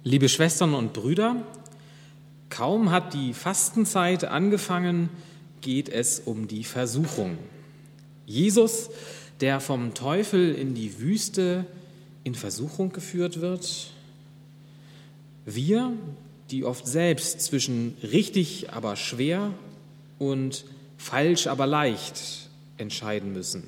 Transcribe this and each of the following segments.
Liebe Schwestern und Brüder, kaum hat die Fastenzeit angefangen, geht es um die Versuchung. Jesus, der vom Teufel in die Wüste in Versuchung geführt wird. Wir, die oft selbst zwischen richtig, aber schwer und falsch, aber leicht entscheiden müssen.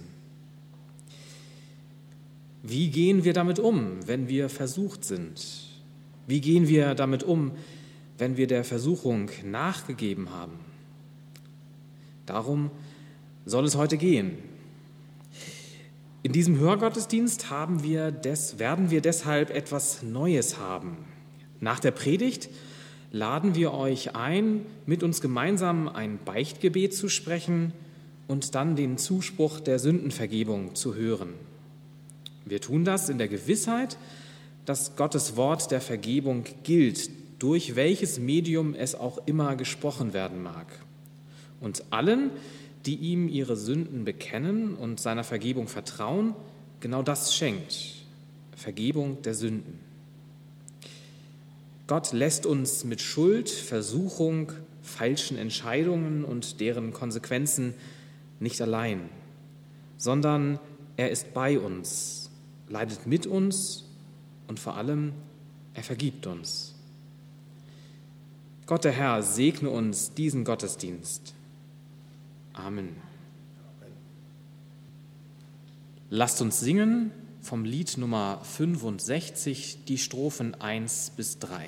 Wie gehen wir damit um, wenn wir versucht sind? Wie gehen wir damit um, wenn wir der Versuchung nachgegeben haben? Darum soll es heute gehen. In diesem Hörgottesdienst werden wir deshalb etwas Neues haben. Nach der Predigt laden wir euch ein, mit uns gemeinsam ein Beichtgebet zu sprechen und dann den Zuspruch der Sündenvergebung zu hören. Wir tun das in der Gewissheit, dass Gottes Wort der Vergebung gilt, durch welches Medium es auch immer gesprochen werden mag. Und allen, die ihm ihre Sünden bekennen und seiner Vergebung vertrauen, genau das schenkt: Vergebung der Sünden. Gott lässt uns mit Schuld, Versuchung, falschen Entscheidungen und deren Konsequenzen nicht allein, sondern er ist bei uns, leidet mit uns und vor allem, er vergibt uns. Gott der Herr segne uns diesen Gottesdienst. Amen. Lasst uns singen vom Lied Nummer 65, die Strophen 1 bis 3.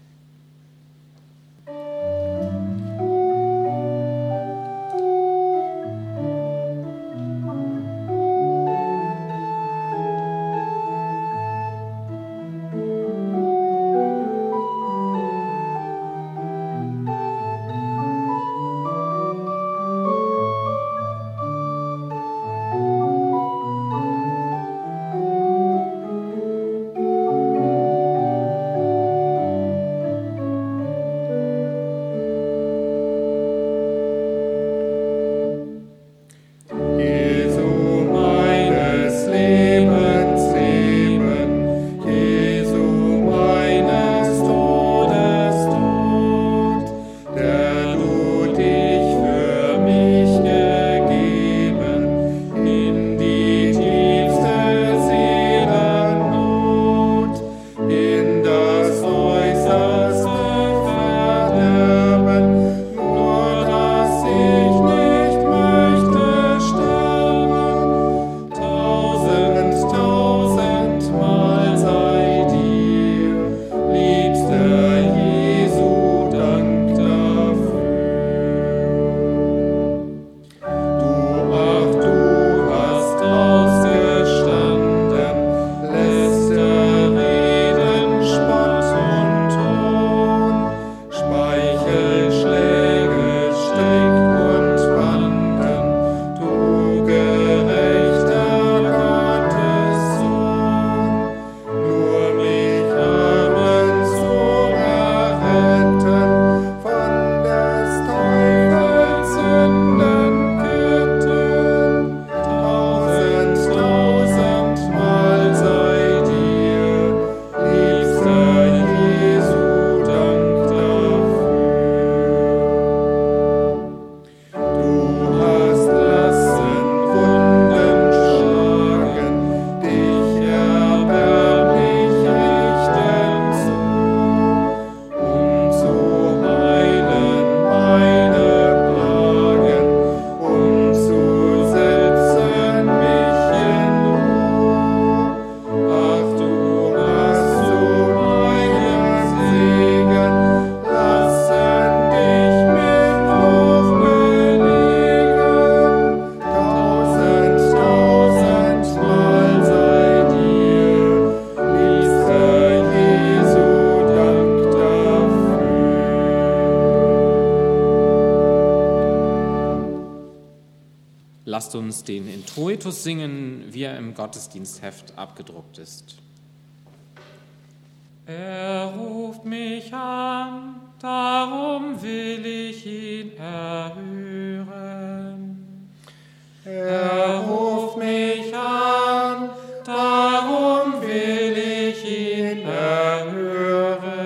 Lasst uns den Introitus singen, wie er im Gottesdienstheft abgedruckt ist. Er ruft mich an, darum will ich ihn erhören. Er ruft mich an, darum will ich ihn erhören.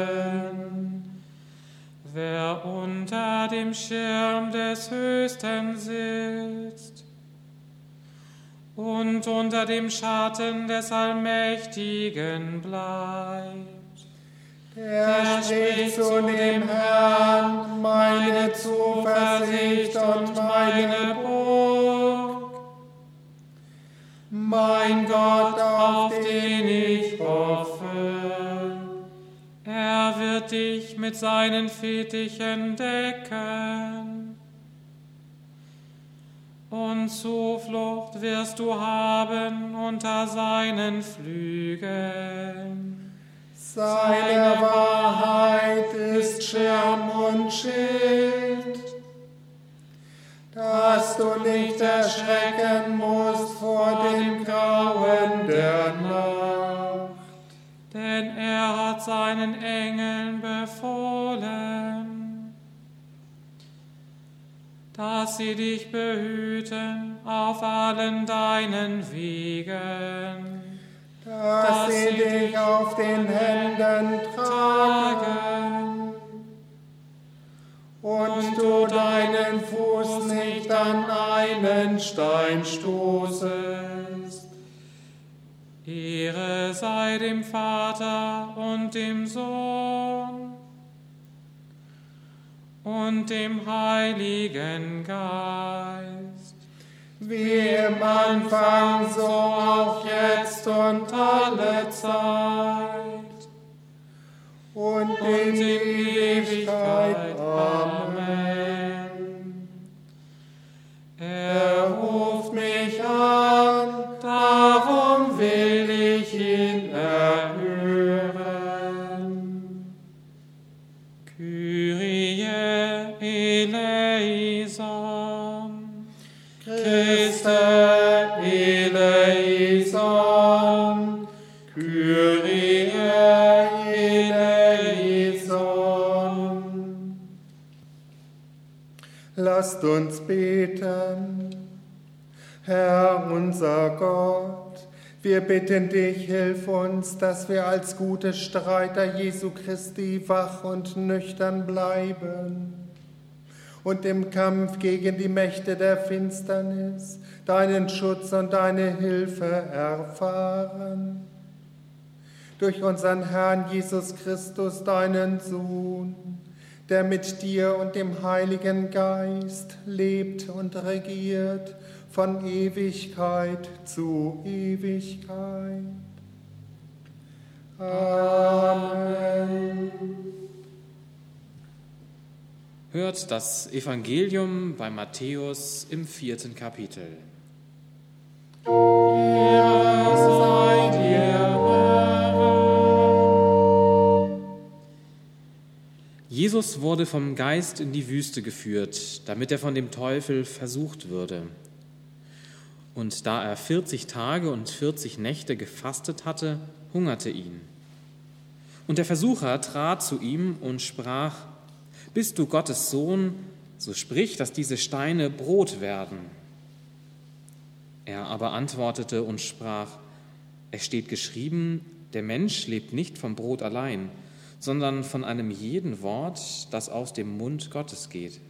dem Schirm des Höchsten sitzt und unter dem Schatten des Allmächtigen bleibt. Der spricht zu dem Herrn, meine Zuversicht und meine Burg, mein Gott, auf den ich hoffe. Er wird dich mit seinen Fittichen decken, und Zuflucht wirst du haben unter seinen Flügeln. Seine Wahrheit ist Schirm und Schild, dass du nicht erschrecken musst vor dem Grauen der Nacht. Denn er hat seinen Engeln befohlen, dass sie dich behüten auf allen deinen Wegen, Dass sie dich auf den Händen tragen und du deinen Fuß nicht an einen Stein stoßest. Ehre sei dem Vater und dem Sohn und dem Heiligen Geist, Wie im Anfang, so auch jetzt und alle Zeit und in Ewigkeit. Amen. Er ruft mich an, darum will ich ihn erhören. Kyrie eleison. Christe eleison, Kyrie eleison. Lasst uns beten. Herr unser Gott, wir bitten dich, hilf uns, dass wir als gute Streiter Jesu Christi wach und nüchtern bleiben und im Kampf gegen die Mächte der Finsternis deinen Schutz und deine Hilfe erfahren. Durch unseren Herrn Jesus Christus, deinen Sohn, der mit dir und dem Heiligen Geist lebt und regiert von Ewigkeit zu Ewigkeit. Amen. Hört das Evangelium bei Matthäus im 4. Kapitel. Ehre sei dir, Herr. Jesus wurde vom Geist in die Wüste geführt, damit er von dem Teufel versucht würde. Und da er 40 Tage und 40 Nächte gefastet hatte, hungerte ihn. Und der Versucher trat zu ihm und sprach: Bist du Gottes Sohn, so sprich, dass diese Steine Brot werden. Er aber antwortete und sprach: Es steht geschrieben, der Mensch lebt nicht vom Brot allein, sondern von einem jeden Wort, das aus dem Mund Gottes geht.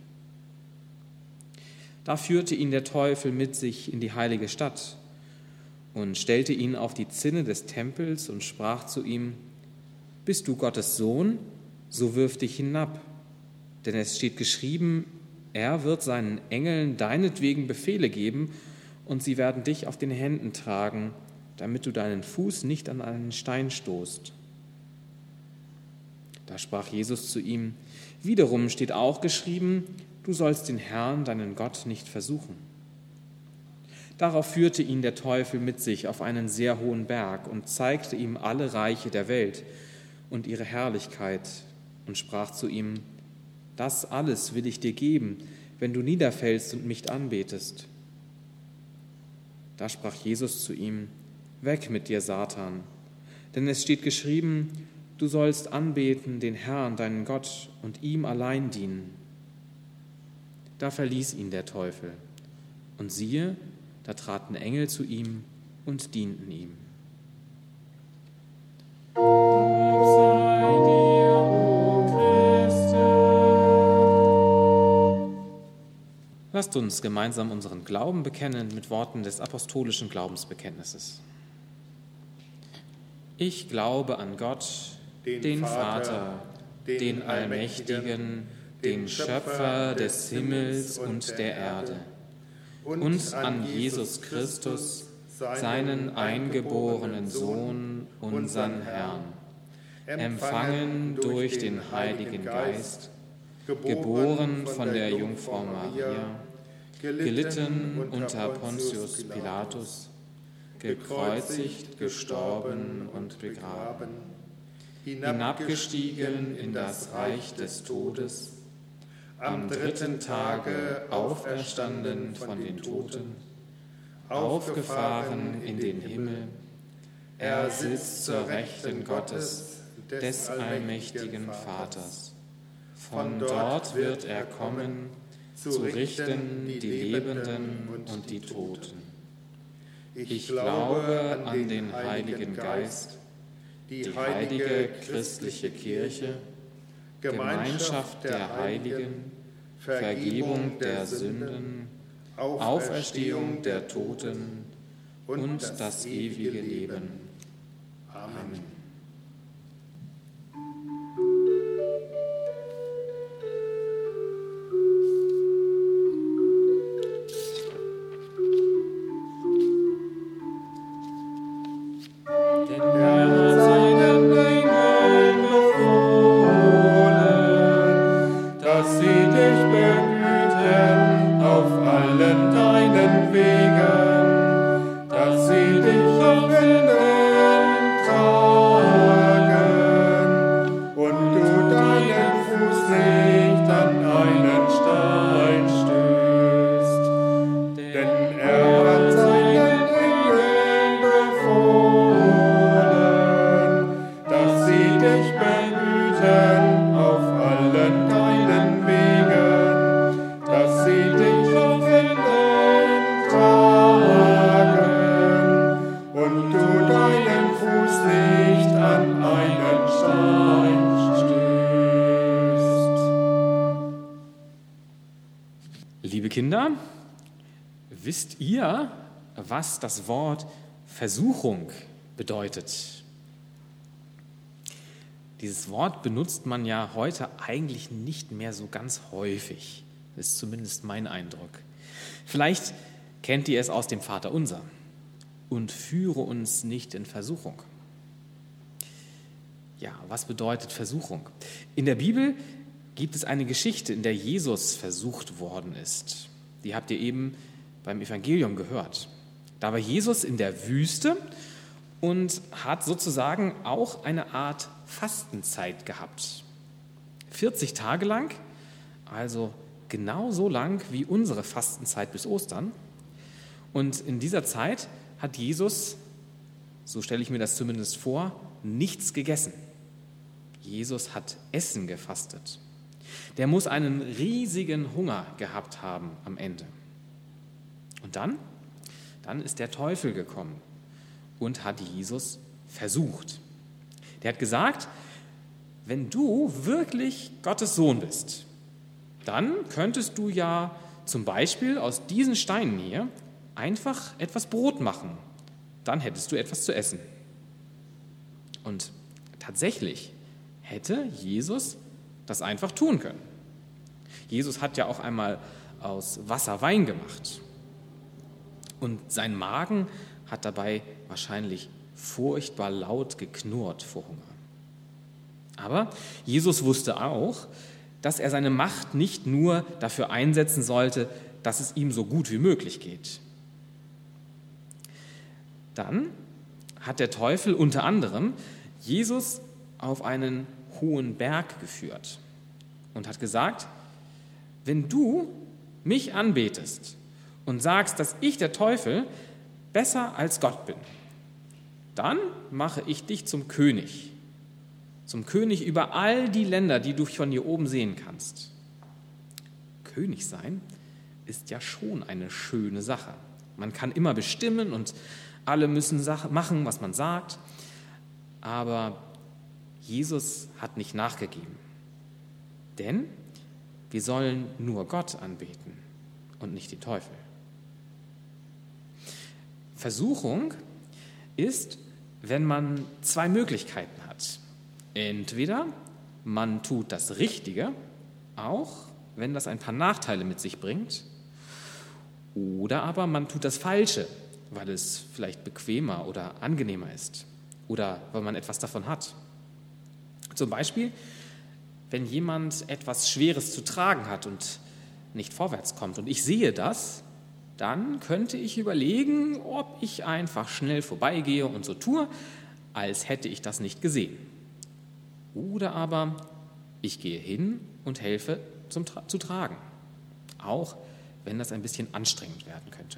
Da führte ihn der Teufel mit sich in die heilige Stadt und stellte ihn auf die Zinne des Tempels und sprach zu ihm: Bist du Gottes Sohn, so wirf dich hinab. Denn es steht geschrieben, er wird seinen Engeln deinetwegen Befehle geben, und sie werden dich auf den Händen tragen, damit du deinen Fuß nicht an einen Stein stoßt. Da sprach Jesus zu ihm: Wiederum steht auch geschrieben, du sollst den Herrn, deinen Gott, nicht versuchen. Darauf führte ihn der Teufel mit sich auf einen sehr hohen Berg und zeigte ihm alle Reiche der Welt und ihre Herrlichkeit und sprach zu ihm: Das alles will ich dir geben, wenn du niederfällst und mich anbetest. Da sprach Jesus zu ihm: Weg mit dir, Satan, denn es steht geschrieben, du sollst anbeten den Herrn, deinen Gott, und ihm allein dienen. Da verließ ihn der Teufel, und siehe, da traten Engel zu ihm und dienten ihm. Lob sei dir, o Christus. Lasst uns gemeinsam unseren Glauben bekennen mit Worten des apostolischen Glaubensbekenntnisses. Ich glaube an Gott, den Vater, den Allmächtigen, den Schöpfer des Himmels und der Erde, und an Jesus Christus, seinen eingeborenen Sohn, unseren Herrn, empfangen durch den Heiligen Geist, geboren von der Jungfrau Maria, gelitten unter Pontius Pilatus, gekreuzigt, gestorben und begraben, hinabgestiegen in das Reich des Todes, am dritten Tage auferstanden von den Toten, aufgefahren in den Himmel, er sitzt zur Rechten Gottes, des allmächtigen Vaters. Von dort wird er kommen, zu richten die Lebenden und die Toten. Ich glaube an den Heiligen Geist, die heilige christliche Kirche, Gemeinschaft der Heiligen, Vergebung der Sünden, Auferstehung der Toten und das ewige Leben. Amen. Liebe Kinder, wisst ihr, was das Wort Versuchung bedeutet? Dieses Wort benutzt man ja heute eigentlich nicht mehr so ganz häufig. Das ist zumindest mein Eindruck. Vielleicht kennt ihr es aus dem Vaterunser. Und führe uns nicht in Versuchung. Ja, was bedeutet Versuchung? In der Bibel gibt es eine Geschichte, in der Jesus versucht worden ist. Die habt ihr eben beim Evangelium gehört. Da war Jesus in der Wüste und hat sozusagen auch eine Art Fastenzeit gehabt. 40 Tage lang, also genauso lang wie unsere Fastenzeit bis Ostern. Und in dieser Zeit hat Jesus, so stelle ich mir das zumindest vor, nichts gegessen. Jesus hat Essen gefastet. Der muss einen riesigen Hunger gehabt haben am Ende. Und dann ist der Teufel gekommen und hat Jesus versucht. Der hat gesagt, wenn du wirklich Gottes Sohn bist, dann könntest du ja zum Beispiel aus diesen Steinen hier einfach etwas Brot machen. Dann hättest du etwas zu essen. Und tatsächlich hätte Jesus das einfach tun können. Jesus hat ja auch einmal aus Wasser Wein gemacht. Und sein Magen hat dabei wahrscheinlich furchtbar laut geknurrt vor Hunger. Aber Jesus wusste auch, dass er seine Macht nicht nur dafür einsetzen sollte, dass es ihm so gut wie möglich geht. Dann hat der Teufel unter anderem Jesus auf einen hohen Berg geführt und hat gesagt, wenn du mich anbetest und sagst, dass ich, der Teufel, besser als Gott bin, dann mache ich dich zum König über all die Länder, die du von hier oben sehen kannst. König sein ist ja schon eine schöne Sache. Man kann immer bestimmen und alle müssen machen, was man sagt, aber Jesus hat nicht nachgegeben, denn wir sollen nur Gott anbeten und nicht den Teufel. Versuchung ist, wenn man zwei Möglichkeiten hat. Entweder man tut das Richtige, auch wenn das ein paar Nachteile mit sich bringt, oder aber man tut das Falsche, weil es vielleicht bequemer oder angenehmer ist oder weil man etwas davon hat. Zum Beispiel, wenn jemand etwas Schweres zu tragen hat und nicht vorwärts kommt und ich sehe das, dann könnte ich überlegen, ob ich einfach schnell vorbeigehe und so tue, als hätte ich das nicht gesehen. Oder aber ich gehe hin und helfe zu tragen, auch wenn das ein bisschen anstrengend werden könnte.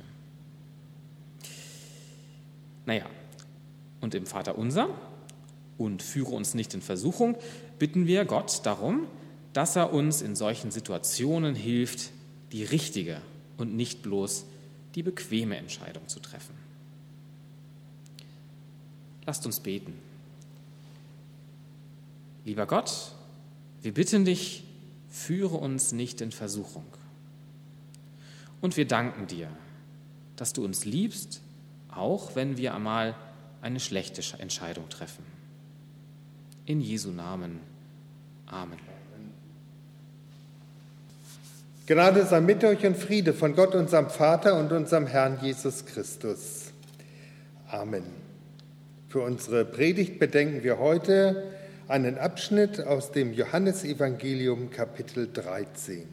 Naja, und im Vaterunser und führe uns nicht in Versuchung, bitten wir Gott darum, dass er uns in solchen Situationen hilft, die richtige und nicht bloß die bequeme Entscheidung zu treffen. Lasst uns beten. Lieber Gott, wir bitten dich, führe uns nicht in Versuchung. Und wir danken dir, dass du uns liebst, auch wenn wir einmal eine schlechte Entscheidung treffen. In Jesu Namen. Amen. Gnade sei mit euch und Friede von Gott, unserem Vater und unserem Herrn Jesus Christus. Amen. Für unsere Predigt bedenken wir heute einen Abschnitt aus dem Johannesevangelium, Kapitel 13.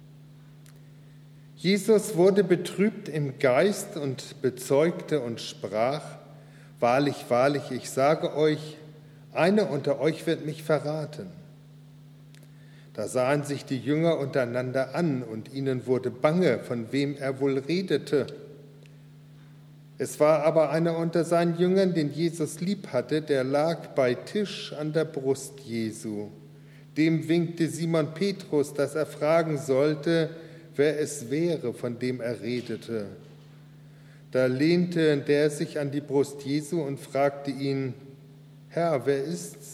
Jesus wurde betrübt im Geist und bezeugte und sprach: Wahrlich, wahrlich, ich sage euch, einer unter euch wird mich verraten. Da sahen sich die Jünger untereinander an, und ihnen wurde bange, von wem er wohl redete. Es war aber einer unter seinen Jüngern, den Jesus lieb hatte, der lag bei Tisch an der Brust Jesu. Dem winkte Simon Petrus, dass er fragen sollte, wer es wäre, von dem er redete. Da lehnte der sich an die Brust Jesu und fragte ihn: Herr, wer ist's?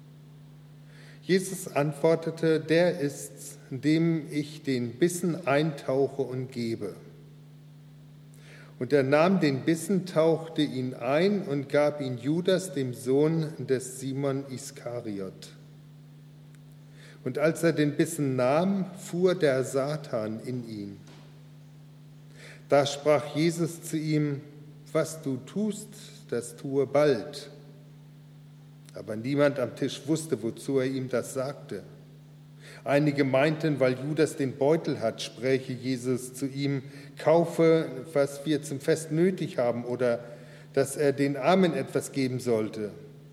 Jesus antwortete: Der ist's, dem ich den Bissen eintauche und gebe. Und er nahm den Bissen, tauchte ihn ein und gab ihn Judas, dem Sohn des Simon Iskariot. Und als er den Bissen nahm, fuhr der Satan in ihn. Da sprach Jesus zu ihm: Was du tust, das tue bald. Aber niemand am Tisch wusste, wozu er ihm das sagte. Einige meinten, weil Judas den Beutel hat, spräche Jesus zu ihm: Kaufe, was wir zum Fest nötig haben, oder dass er den Armen etwas geben sollte.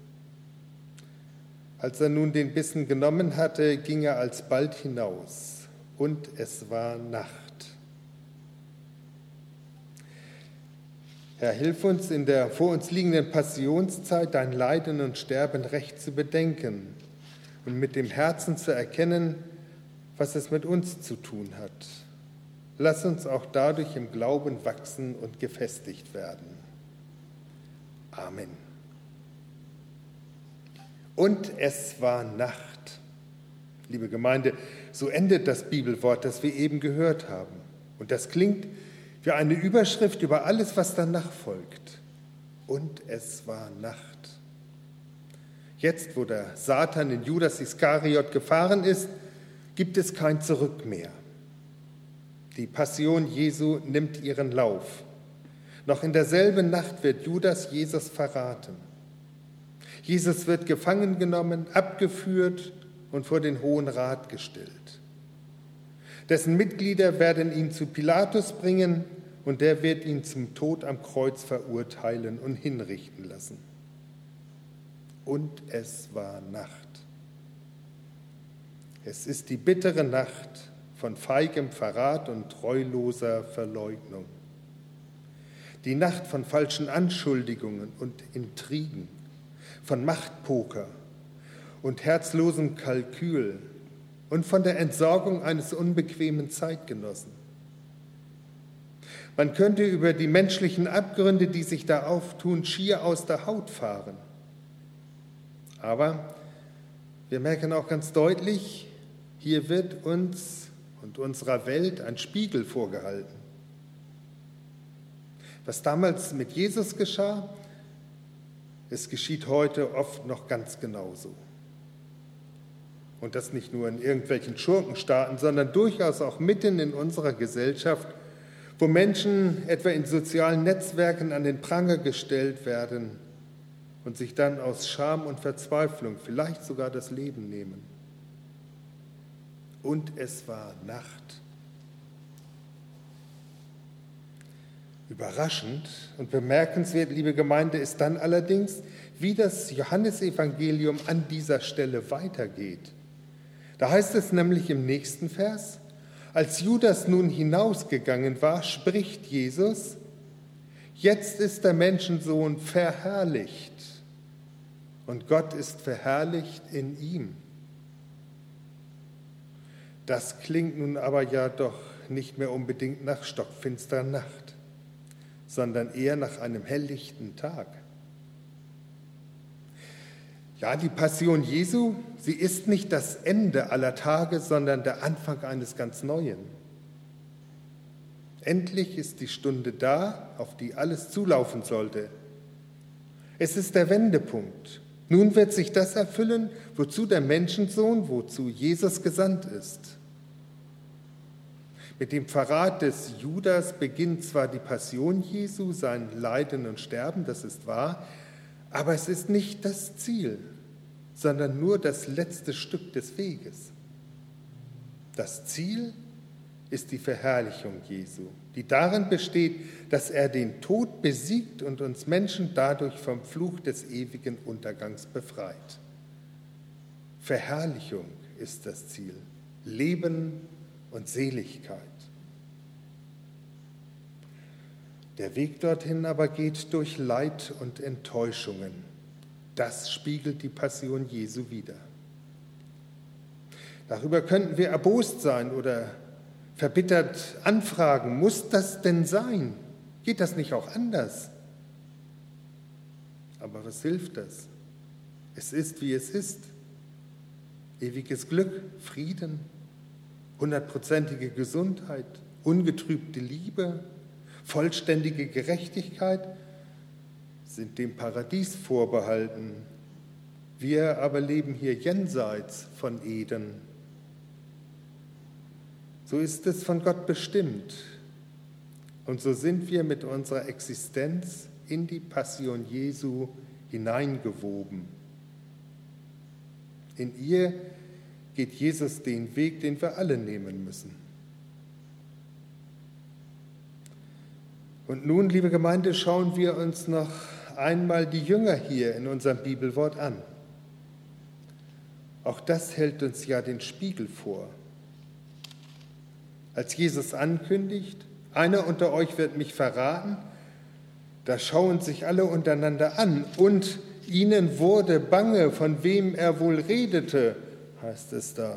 Als er nun den Bissen genommen hatte, ging er alsbald hinaus, und es war Nacht. Herr, hilf uns in der vor uns liegenden Passionszeit, dein Leiden und Sterben recht zu bedenken und mit dem Herzen zu erkennen, was es mit uns zu tun hat. Lass uns auch dadurch im Glauben wachsen und gefestigt werden. Amen. Und es war Nacht. Liebe Gemeinde, so endet das Bibelwort, das wir eben gehört haben. Und das klingt wie eine Überschrift über alles, was danach folgt. Und es war Nacht. Jetzt, wo der Satan in Judas Iskariot gefahren ist, gibt es kein Zurück mehr. Die Passion Jesu nimmt ihren Lauf. Noch in derselben Nacht wird Judas Jesus verraten. Jesus wird gefangen genommen, abgeführt und vor den Hohen Rat gestellt. Dessen Mitglieder werden ihn zu Pilatus bringen, und der wird ihn zum Tod am Kreuz verurteilen und hinrichten lassen. Und es war Nacht. Es ist die bittere Nacht von feigem Verrat und treuloser Verleugnung. Die Nacht von falschen Anschuldigungen und Intrigen, von Machtpoker und herzlosem Kalkül und von der Entsorgung eines unbequemen Zeitgenossen. Man könnte über die menschlichen Abgründe, die sich da auftun, schier aus der Haut fahren. Aber wir merken auch ganz deutlich, hier wird uns und unserer Welt ein Spiegel vorgehalten. Was damals mit Jesus geschah, es geschieht heute oft noch ganz genauso. Und das nicht nur in irgendwelchen Schurkenstaaten, sondern durchaus auch mitten in unserer Gesellschaft, wo Menschen etwa in sozialen Netzwerken an den Pranger gestellt werden und sich dann aus Scham und Verzweiflung vielleicht sogar das Leben nehmen. Und es war Nacht. Überraschend und bemerkenswert, liebe Gemeinde, ist dann allerdings, wie das Johannesevangelium an dieser Stelle weitergeht. Da heißt es nämlich im nächsten Vers: Als Judas nun hinausgegangen war, spricht Jesus: Jetzt ist der Menschensohn verherrlicht und Gott ist verherrlicht in ihm. Das klingt nun aber ja doch nicht mehr unbedingt nach stockfinsterer Nacht, sondern eher nach einem helllichten Tag. Ja, die Passion Jesu, sie ist nicht das Ende aller Tage, sondern der Anfang eines ganz Neuen. Endlich ist die Stunde da, auf die alles zulaufen sollte. Es ist der Wendepunkt. Nun wird sich das erfüllen, wozu der Menschensohn, wozu Jesus gesandt ist. Mit dem Verrat des Judas beginnt zwar die Passion Jesu, sein Leiden und Sterben, das ist wahr, aber es ist nicht das Ziel, sondern nur das letzte Stück des Weges. Das Ziel ist die Verherrlichung Jesu, die darin besteht, dass er den Tod besiegt und uns Menschen dadurch vom Fluch des ewigen Untergangs befreit. Verherrlichung ist das Ziel, Leben und Seligkeit. Der Weg dorthin aber geht durch Leid und Enttäuschungen. Das spiegelt die Passion Jesu wider. Darüber könnten wir erbost sein oder verbittert anfragen: Muss das denn sein? Geht das nicht auch anders? Aber was hilft das? Es ist, wie es ist. Ewiges Glück, Frieden, 100%ige Gesundheit, ungetrübte Liebe, vollständige Gerechtigkeit sind dem Paradies vorbehalten. Wir aber leben hier jenseits von Eden. So ist es von Gott bestimmt. Und so sind wir mit unserer Existenz in die Passion Jesu hineingewoben. In ihr geht Jesus den Weg, den wir alle nehmen müssen. Und nun, liebe Gemeinde, schauen wir uns noch einmal die Jünger hier in unserem Bibelwort an. Auch das hält uns ja den Spiegel vor. Als Jesus ankündigt: Einer unter euch wird mich verraten, da schauen sich alle untereinander an und ihnen wurde bange, von wem er wohl redete, heißt es da.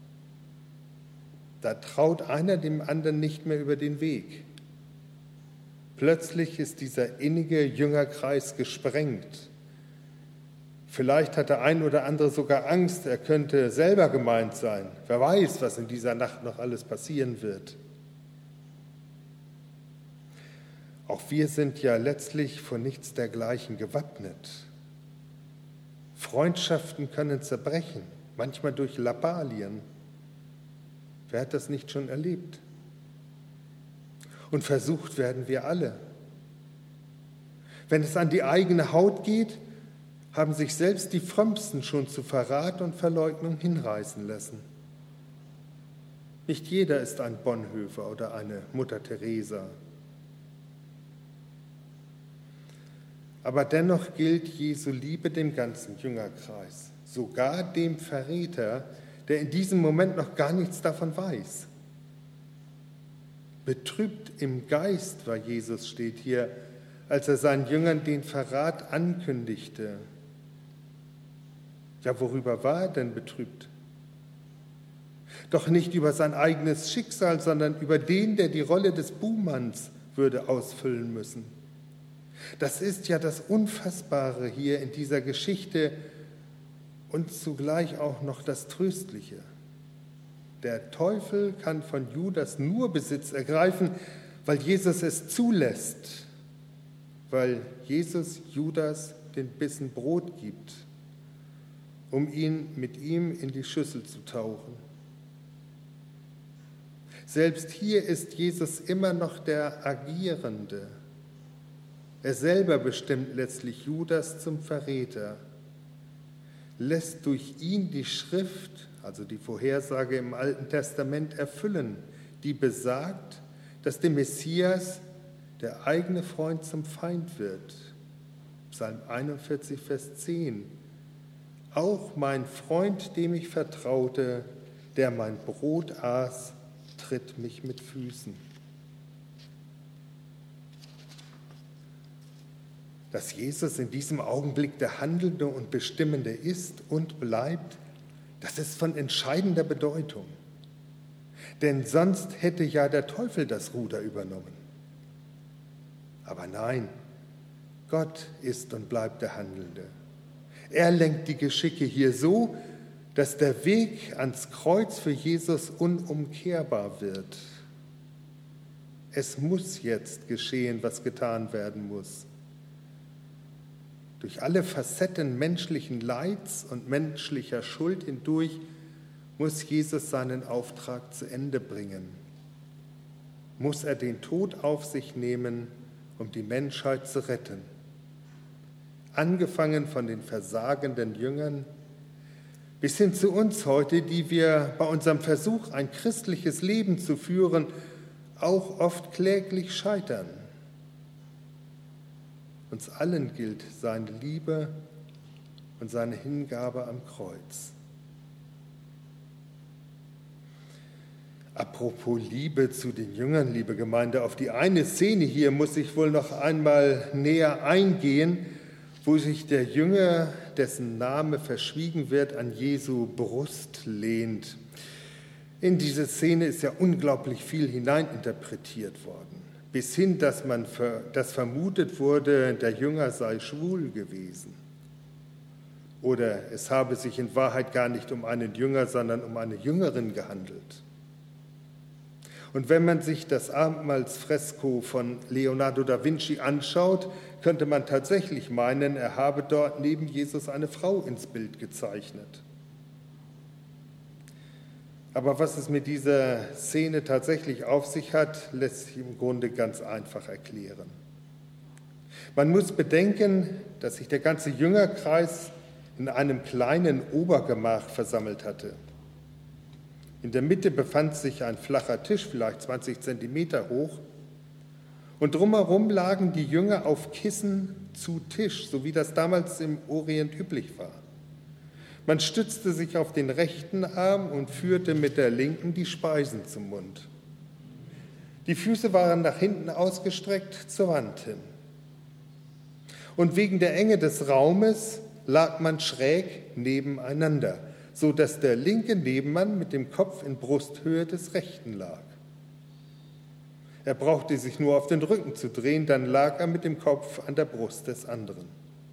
Da traut einer dem anderen nicht mehr über den Weg. Plötzlich ist dieser innige Jüngerkreis gesprengt. Vielleicht hat der ein oder andere sogar Angst, er könnte selber gemeint sein. Wer weiß, was in dieser Nacht noch alles passieren wird. Auch wir sind ja letztlich vor nichts dergleichen gewappnet. Freundschaften können zerbrechen, manchmal durch Lappalien. Wer hat das nicht schon erlebt? Und versucht werden wir alle. Wenn es an die eigene Haut geht, haben sich selbst die Frömmsten schon zu Verrat und Verleugnung hinreißen lassen. Nicht jeder ist ein Bonhoeffer oder eine Mutter Teresa. Aber dennoch gilt Jesu Liebe dem ganzen Jüngerkreis, sogar dem Verräter, der in diesem Moment noch gar nichts davon weiß. Betrübt im Geist war Jesus, steht hier, als er seinen Jüngern den Verrat ankündigte. Ja, worüber war er denn betrübt? Doch nicht über sein eigenes Schicksal, sondern über den, der die Rolle des Buhmanns würde ausfüllen müssen. Das ist ja das Unfassbare hier in dieser Geschichte und zugleich auch noch das Tröstliche. Der Teufel kann von Judas nur Besitz ergreifen, weil Jesus es zulässt, weil Jesus Judas den Bissen Brot gibt, um ihn mit ihm in die Schüssel zu tauchen. Selbst hier ist Jesus immer noch der Agierende. Er selber bestimmt letztlich Judas zum Verräter, lässt durch ihn die Schrift, also die Vorhersage im Alten Testament, erfüllen, die besagt, dass der Messias, der eigene Freund, zum Feind wird. Psalm 41, Vers 10. Auch mein Freund, dem ich vertraute, der mein Brot aß, tritt mich mit Füßen. Dass Jesus in diesem Augenblick der Handelnde und Bestimmende ist und bleibt, das ist von entscheidender Bedeutung. Denn sonst hätte ja der Teufel das Ruder übernommen. Aber nein, Gott ist und bleibt der Handelnde. Er lenkt die Geschicke hier so, dass der Weg ans Kreuz für Jesus unumkehrbar wird. Es muss jetzt geschehen, was getan werden muss. Durch alle Facetten menschlichen Leids und menschlicher Schuld hindurch muss Jesus seinen Auftrag zu Ende bringen. Muss er den Tod auf sich nehmen, um die Menschheit zu retten. Angefangen von den versagenden Jüngern bis hin zu uns heute, die wir bei unserem Versuch, ein christliches Leben zu führen, auch oft kläglich scheitern. Uns allen gilt seine Liebe und seine Hingabe am Kreuz. Apropos Liebe zu den Jüngern, liebe Gemeinde, auf die eine Szene hier muss ich wohl noch einmal näher eingehen, wo sich der Jünger, dessen Name verschwiegen wird, an Jesu Brust lehnt. In diese Szene ist ja unglaublich viel hineininterpretiert worden. Bis hin, dass vermutet wurde, der Jünger sei schwul gewesen. Oder es habe sich in Wahrheit gar nicht um einen Jünger, sondern um eine Jüngerin gehandelt. Und wenn man sich das Abendmahlsfresko von Leonardo da Vinci anschaut, könnte man tatsächlich meinen, er habe dort neben Jesus eine Frau ins Bild gezeichnet. Aber was es mit dieser Szene tatsächlich auf sich hat, lässt sich im Grunde ganz einfach erklären. Man muss bedenken, dass sich der ganze Jüngerkreis in einem kleinen Obergemach versammelt hatte. In der Mitte befand sich ein flacher Tisch, vielleicht 20 Zentimeter hoch. Und drumherum lagen die Jünger auf Kissen zu Tisch, so wie das damals im Orient üblich war. Man stützte sich auf den rechten Arm und führte mit der linken die Speisen zum Mund. Die Füße waren nach hinten ausgestreckt zur Wand hin. Und wegen der Enge des Raumes lag man schräg nebeneinander, so dass der linke Nebenmann mit dem Kopf in Brusthöhe des rechten lag. Er brauchte sich nur auf den Rücken zu drehen, dann lag er mit dem Kopf an der Brust des anderen.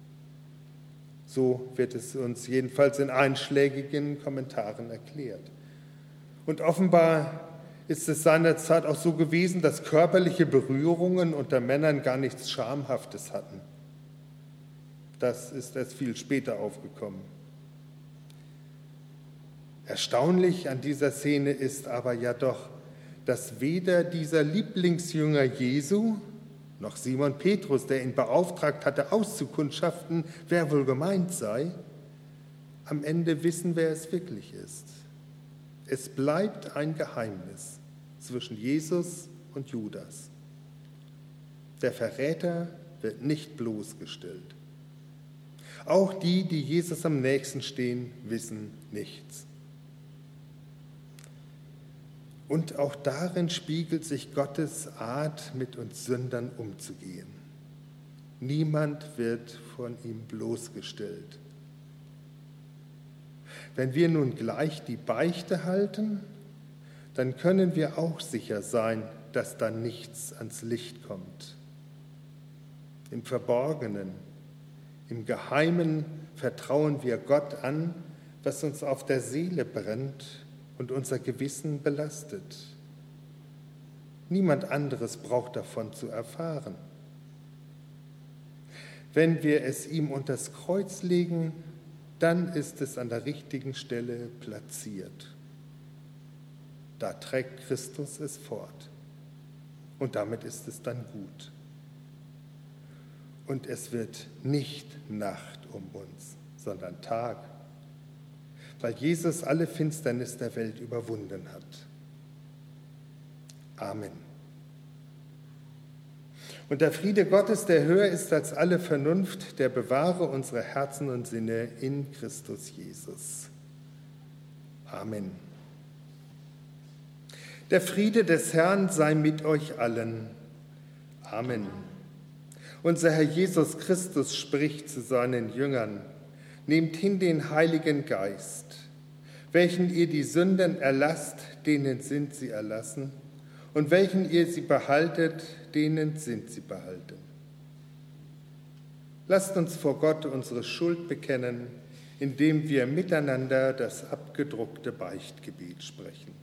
So wird es uns jedenfalls in einschlägigen Kommentaren erklärt. Und offenbar ist es seinerzeit auch so gewesen, dass körperliche Berührungen unter Männern gar nichts Schamhaftes hatten. Das ist erst viel später aufgekommen. Erstaunlich an dieser Szene ist aber ja doch, dass weder dieser Lieblingsjünger Jesu noch Simon Petrus, der ihn beauftragt hatte, auszukundschaften, wer wohl gemeint sei, am Ende wissen, wer es wirklich ist. Es bleibt ein Geheimnis zwischen Jesus und Judas. Der Verräter wird nicht bloßgestellt. Auch die, die Jesus am nächsten stehen, wissen nichts. Und auch darin spiegelt sich Gottes Art, mit uns Sündern umzugehen. Niemand wird von ihm bloßgestellt. Wenn wir nun gleich die Beichte halten, dann können wir auch sicher sein, dass da nichts ans Licht kommt. Im Verborgenen, im Geheimen vertrauen wir Gott an, was uns auf der Seele brennt, und unser Gewissen belastet. Niemand anderes braucht davon zu erfahren. Wenn wir es ihm unters Kreuz legen, dann ist es an der richtigen Stelle platziert. Da trägt Christus es fort. Und damit ist es dann gut. Und es wird nicht Nacht um uns, sondern Tag, weil Jesus alle Finsternis der Welt überwunden hat. Amen. Und der Friede Gottes, der höher ist als alle Vernunft, der bewahre unsere Herzen und Sinne in Christus Jesus. Amen. Der Friede des Herrn sei mit euch allen. Amen. Unser Herr Jesus Christus spricht zu seinen Jüngern: Nehmt hin den Heiligen Geist. Welchen ihr die Sünden erlasst, denen sind sie erlassen. Und welchen ihr sie behaltet, denen sind sie behalten. Lasst uns vor Gott unsere Schuld bekennen, indem wir miteinander das abgedruckte Beichtgebet sprechen.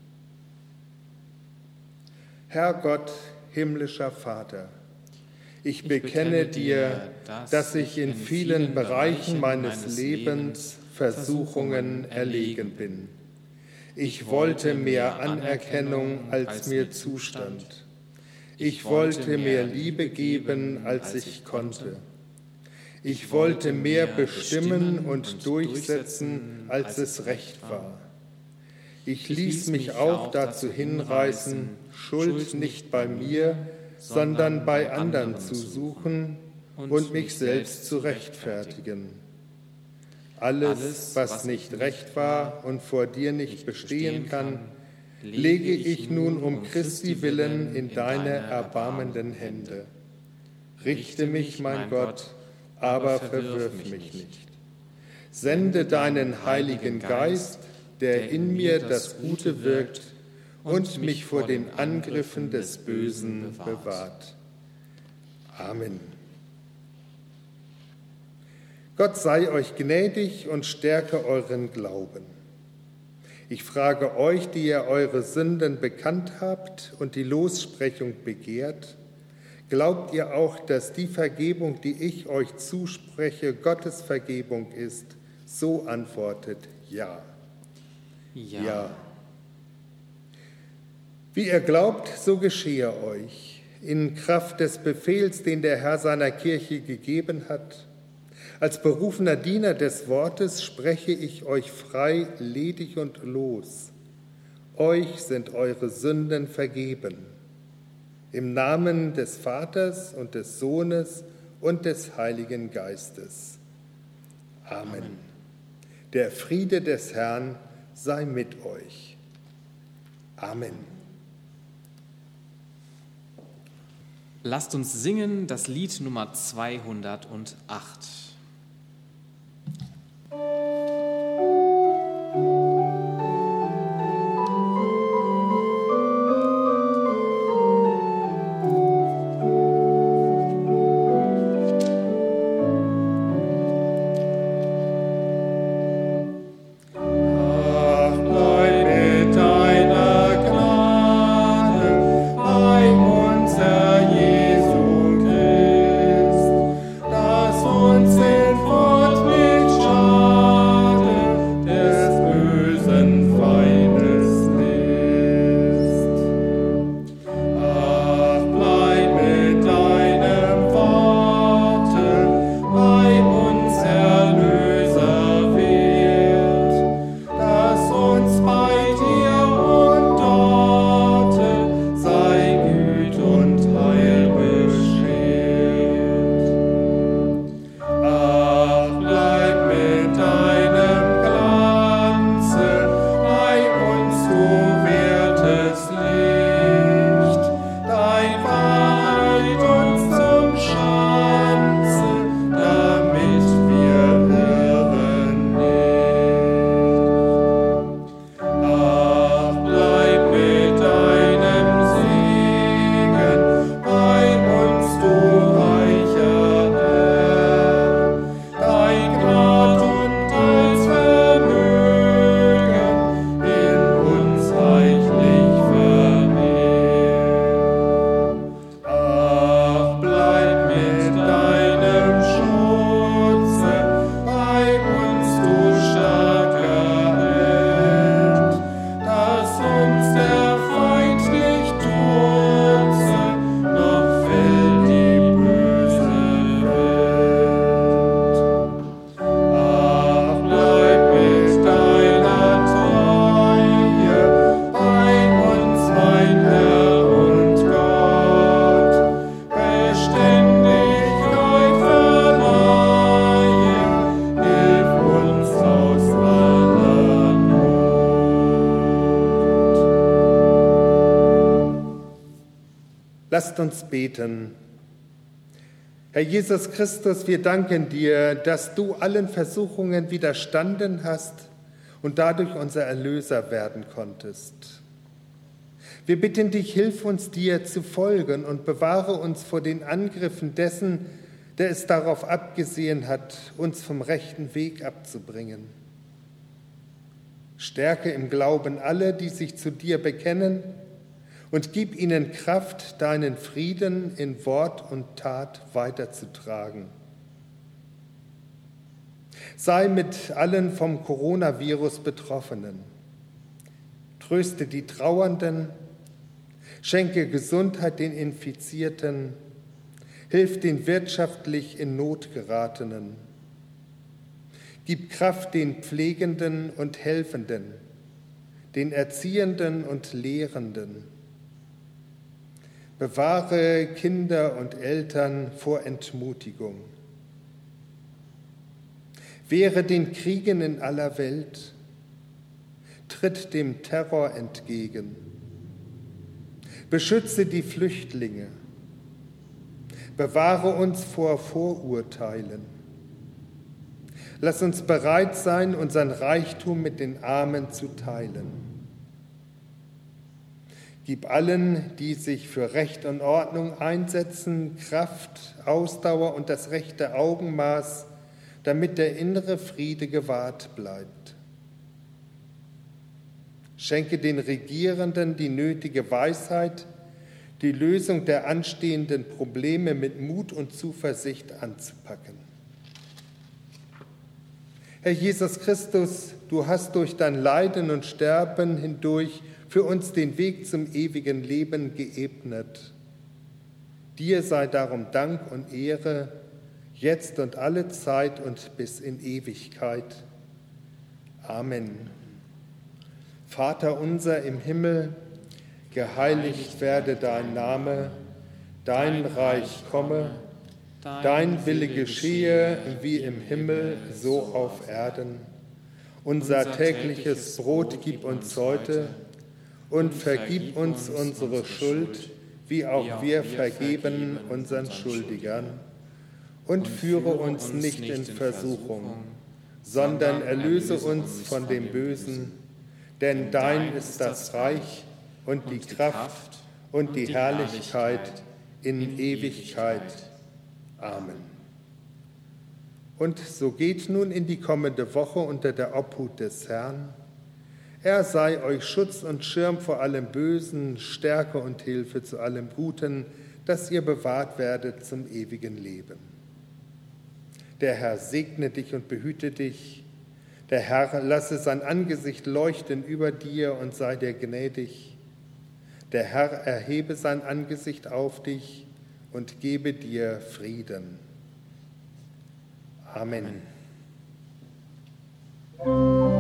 Herr Gott, himmlischer Vater, ich bekenne dir, dass ich in vielen Bereichen meines Lebens Versuchungen erlegen bin. Ich wollte mehr Anerkennung, als mir zustand. Ich wollte mehr Liebe geben, als ich konnte. Ich wollte mehr bestimmen und durchsetzen, als es recht war. Ich ließ mich auch dazu hinreißen, Schuld nicht bei mir, sondern bei anderen zu suchen und mich selbst zu rechtfertigen. Alles, was nicht recht war und vor dir nicht bestehen kann, lege ich nun um Christi willen in deine erbarmenden Hände. Richte mich, mein Gott, aber verwirf mich nicht. Sende deinen Heiligen Geist, der in mir das Gute wirkt und mich vor den Angriffen des Bösen bewahrt. Amen. Gott sei euch gnädig und stärke euren Glauben. Ich frage euch, die ihr eure Sünden bekannt habt und die Lossprechung begehrt, glaubt ihr auch, dass die Vergebung, die ich euch zuspreche, Gottes Vergebung ist? So antwortet ja. Ja. Wie ihr glaubt, so geschehe euch, in Kraft des Befehls, den der Herr seiner Kirche gegeben hat. Als berufener Diener des Wortes spreche ich euch frei, ledig und los. Euch sind eure Sünden vergeben. Im Namen des Vaters und des Sohnes und des Heiligen Geistes. Amen. Der Friede des Herrn sei mit euch. Amen. Lasst uns singen das Lied Nummer 208. Uns in Fort mit Scham Lasst uns beten. Herr Jesus Christus, wir danken dir, dass du allen Versuchungen widerstanden hast und dadurch unser Erlöser werden konntest. Wir bitten dich, hilf uns dir zu folgen und bewahre uns vor den Angriffen dessen, der es darauf abgesehen hat, uns vom rechten Weg abzubringen. Stärke im Glauben alle, die sich zu dir bekennen, und gib ihnen Kraft, deinen Frieden in Wort und Tat weiterzutragen. Sei mit allen vom Coronavirus Betroffenen. Tröste die Trauernden, schenke Gesundheit den Infizierten, hilf den wirtschaftlich in Not geratenen. Gib Kraft den Pflegenden und Helfenden, den Erziehenden und Lehrenden. Bewahre Kinder und Eltern vor Entmutigung. Wehre den Kriegen in aller Welt, tritt dem Terror entgegen. Beschütze die Flüchtlinge, bewahre uns vor Vorurteilen. Lass uns bereit sein, unseren Reichtum mit den Armen zu teilen. Gib allen, die sich für Recht und Ordnung einsetzen, Kraft, Ausdauer und das rechte Augenmaß, damit der innere Friede gewahrt bleibt. Schenke den Regierenden die nötige Weisheit, die Lösung der anstehenden Probleme mit Mut und Zuversicht anzupacken. Herr Jesus Christus, du hast durch dein Leiden und Sterben hindurch für uns den Weg zum ewigen Leben geebnet. Dir sei darum Dank und Ehre, jetzt und alle Zeit und bis in Ewigkeit. Amen. Vater unser im Himmel, geheiligt werde dein Name, dein Reich komme, dein Wille geschehe, wie im Himmel, so auf Erden. Unser tägliches Brot gib uns heute und vergib uns unsere Schuld, wie auch wir vergeben unseren Schuldigern. Und führe uns nicht in Versuchung, sondern erlöse uns von dem Bösen, denn dein ist das Reich und die Kraft und die Herrlichkeit in Ewigkeit. Amen. Und so geht nun in die kommende Woche unter der Obhut des Herrn. Er sei euch Schutz und Schirm vor allem Bösen, Stärke und Hilfe zu allem Guten, dass ihr bewahrt werdet zum ewigen Leben. Der Herr segne dich und behüte dich. Der Herr lasse sein Angesicht leuchten über dir und sei dir gnädig. Der Herr erhebe sein Angesicht auf dich und gebe dir Frieden. Amen.